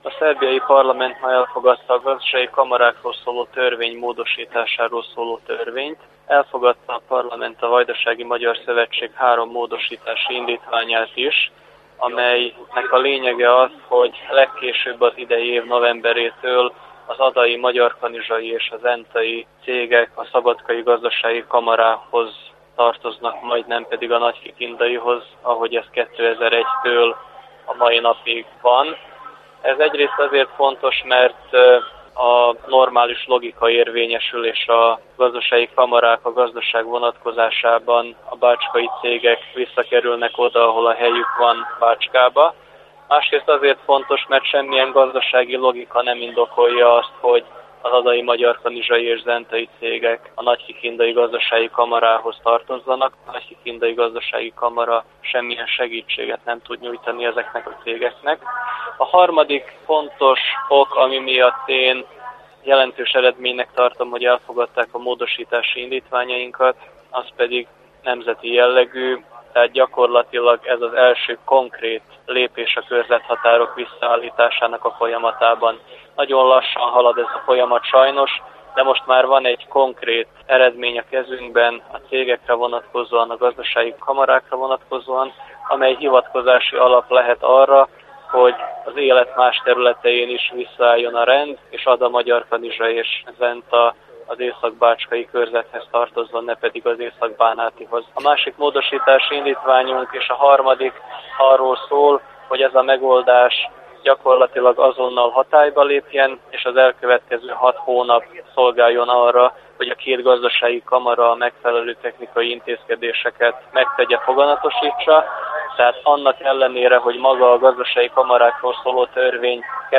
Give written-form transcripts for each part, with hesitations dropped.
A szerbiai parlament ma elfogadta a gazdasági kamarákról szóló törvény módosításáról szóló törvényt. Elfogadta a parlament a Vajdasági Magyar Szövetség 3 módosítási indítványát is, amelynek a lényege az, hogy legkésőbb az idei év novemberétől az adai, magyarkanizsai és az entai cégek a szabadkai gazdasági kamarához tartoznak, majd nem pedig a nagykikindaihoz, ahogy ez 2001-től a mai napig van. Ez egyrészt azért fontos, mert a normális logika érvényesül, és a gazdasági kamarák a gazdaság vonatkozásában a bácskai cégek visszakerülnek oda, ahol a helyük van, Bácskába. Másrészt azért fontos, mert semmilyen gazdasági logika nem indokolja azt, hogy az adai, magyarkanizsai és zentai cégek a nagykikindai gazdasági kamarához tartozzanak. A nagykikindai gazdasági kamara semmilyen segítséget nem tud nyújtani ezeknek a cégeknek. A harmadik fontos ok, ami miatt én jelentős eredménynek tartom, hogy elfogadták a módosítási indítványainkat, az pedig nemzeti jellegű, tehát gyakorlatilag ez az első konkrét lépés a körzethatárok visszaállításának a folyamatában. Nagyon lassan halad ez a folyamat sajnos, de most már van egy konkrét eredmény a kezünkben a cégekre vonatkozóan, a gazdasági kamarákra vonatkozóan, amely hivatkozási alap lehet arra, hogy az élet más területein is visszaálljon a rend, és Ada, Magyarkanizsa és Zenta az észak-bácskai körzethez tartozzon, ne pedig az észak-bánátihoz. A másik módosítási indítványunk és a harmadik arról szól, hogy ez a megoldás gyakorlatilag azonnal hatályba lépjen, és az elkövetkező 6 hónap szolgáljon arra, hogy a 2 gazdasági kamara a megfelelő technikai intézkedéseket megtegye, foganatosítsa. Tehát annak ellenére, hogy maga a gazdasági kamarákról szóló törvény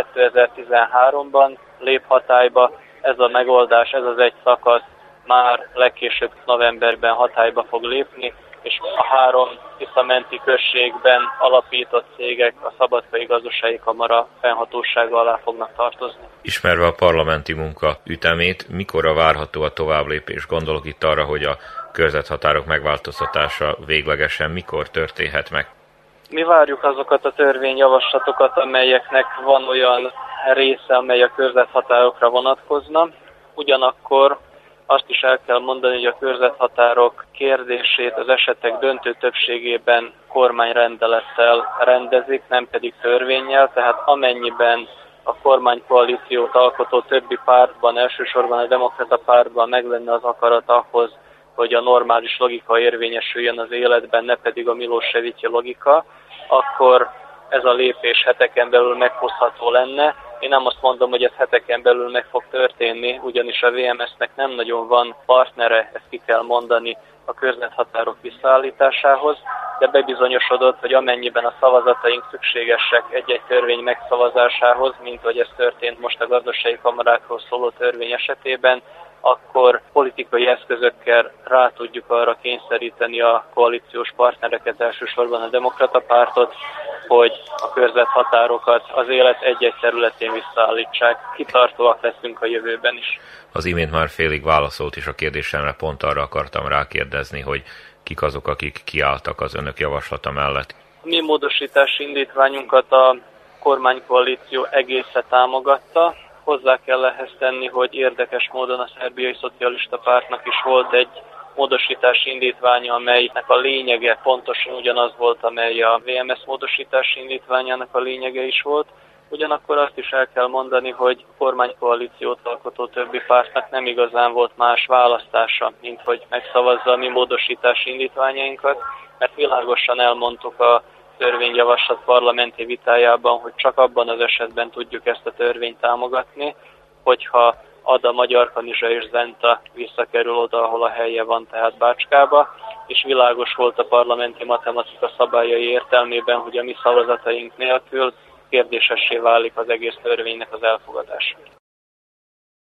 2013-ban lép hatályba, ez a megoldás, ez az egy szakasz már legkésőbb novemberben hatályba fog lépni, és a 3 tiszamenti községben alapított cégek a Szabadkai Gazdasági Kamara fennhatósága alá fognak tartozni. Ismerve a parlamenti munka ütemét, mikorra várható a továbblépés? Gondolok itt arra, hogy a körzethatárok megváltoztatása véglegesen mikor történhet meg? Mi várjuk azokat a törvényjavaslatokat, amelyeknek van olyan része, amely a körzethatárokra vonatkozna. Ugyanakkor azt is el kell mondani, hogy a körzethatárok kérdését az esetek döntő többségében kormányrendelettel rendezik, nem pedig törvénnyel, tehát amennyiben a kormánykoalíciót alkotó többi pártban, elsősorban a demokrata pártban meg lenne az akarat ahhoz, hogy a normális logika érvényesüljön az életben, ne pedig a Milosevici logika, akkor ez a lépés heteken belül meghozható lenne. Én nem azt mondom, hogy ez heteken belül meg fog történni, ugyanis a VMS-nek nem nagyon van partnere, ezt ki kell mondani, a körzethatárok visszaállításához, de bebizonyosodott, hogy amennyiben a szavazataink szükségesek egy-egy törvény megszavazásához, mint hogy ez történt most a gazdasági kamarákról szóló törvény esetében, akkor politikai eszközökkel rá tudjuk arra kényszeríteni a koalíciós partnereket, elsősorban a demokrata pártot, hogy a körzethatárokat az élet egy-egy területén visszaállítsák. Kitartóak leszünk a jövőben is. Az imént már félig válaszolt, és a kérdésemre pont arra akartam rákérdezni, hogy kik azok, akik kiálltak az önök javaslata mellett. Mi módosítási indítványunkat a kormánykoalíció egésze támogatta. Hozzá kell ehhez tenni, hogy érdekes módon a Szerbiai Szocialista Pártnak is volt egy módosítási indítványa, amelynek a lényege pontosan ugyanaz volt, amely a VMS módosítási indítványának a lényege is volt. Ugyanakkor azt is el kell mondani, hogy a kormánykoalíciót alkotó többi pártnak nem igazán volt más választása, mint hogy megszavazza a mi módosítási indítványainkat, mert világosan elmondtuk a törvényjavaslat parlamenti vitájában, hogy csak abban az esetben tudjuk ezt a törvényt támogatni, hogyha Ada, Magyarkanizsa és Zenta visszakerül oda, ahol a helye van, tehát Bácskába, és világos volt a parlamenti matematika szabályai értelmében, hogy a mi szavazataink nélkül kérdésessé válik az egész törvénynek az elfogadása.